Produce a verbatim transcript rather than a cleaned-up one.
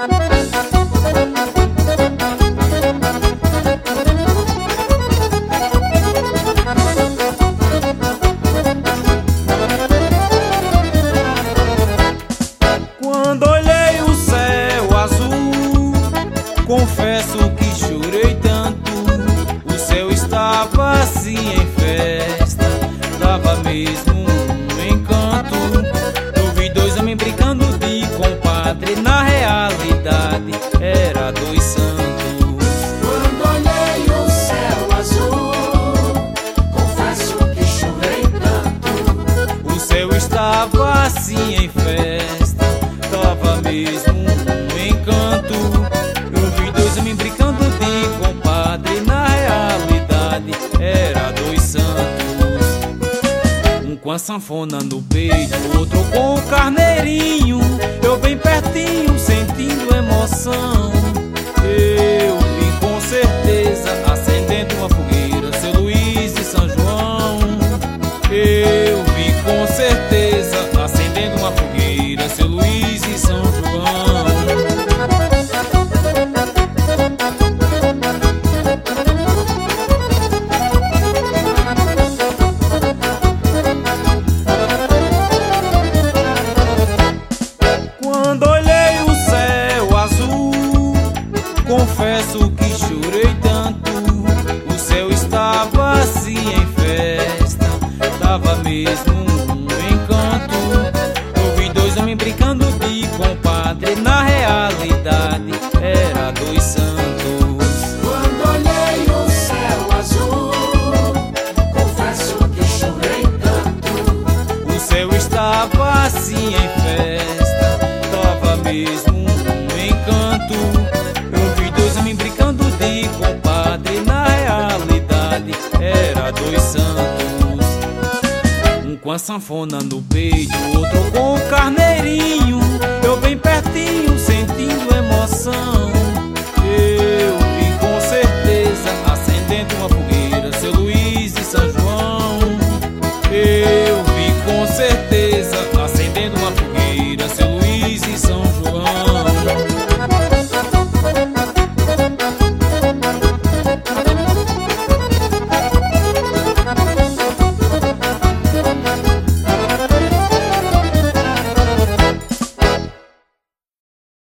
Quando olhei o céu azul, confesso que chorei tanto. O céu estava assim em festa, dava mesmo um encanto. Eu vi dois homens brincando de compadre, na realidade era dois santos. Quando olhei o céu azul, confesso que chorei tanto. O céu estava assim em festa, dava mesmo um encanto. Eu vi dois homens brincando de compadre, na realidade era dois santos. Um com a sanfona no peito, outro com o carneirinho. Eu bem pertinho, sentindo emoção. Eu vi com certeza acendendo uma fogueira, seu Luís e São João. Eu vi com certeza acendendo uma fogueira, seu Luís e São João. Quando olhei o céu azul, confesso que chorei tanto. O céu estava assim em festa, dava mesmo um encanto. Eu vi dois homens brincando de compadre, na realidade era dois santos. Quando olhei o céu azul, confesso que chorei tanto. O céu estava assim em festa, dava mesmo um encanto. Eu vi dois homens brincando de compadre, na realidade era dois santos. Um com a sanfona no peito, outro com o carneirinho. Eu bem pertinho, sentindo emoção.